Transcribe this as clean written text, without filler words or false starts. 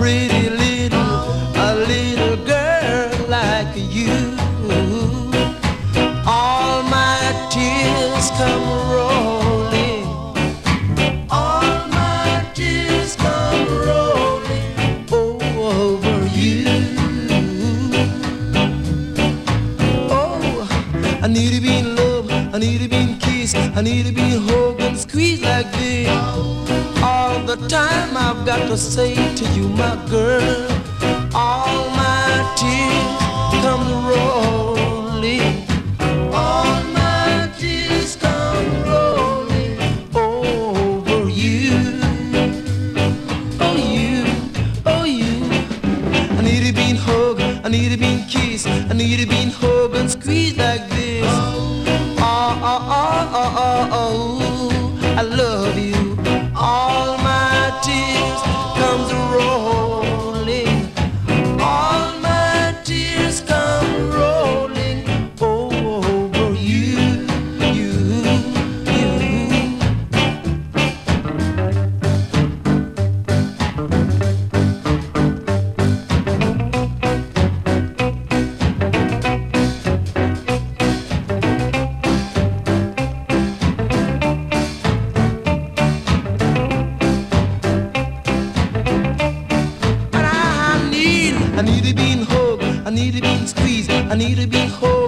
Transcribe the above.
pretty little girl like you. All my tears come rolling. All my tears come rolling over you. Oh, I need to be in love, I need to be in kiss, I need to be hugged and squeezed like this. All the time I've got to say to you, my girl, all my tears come rolling. All my tears come rolling over you. Oh you, oh you. I need to be hugged, I need to be kissed, I need to be hugged and squeezed like this. Oh, oh, oh, oh, oh, oh, I love you. All my tears comes rolling. All my tears come rolling over you, you, you. I need to be hugged, I need to be squeezed, I need to be hugged.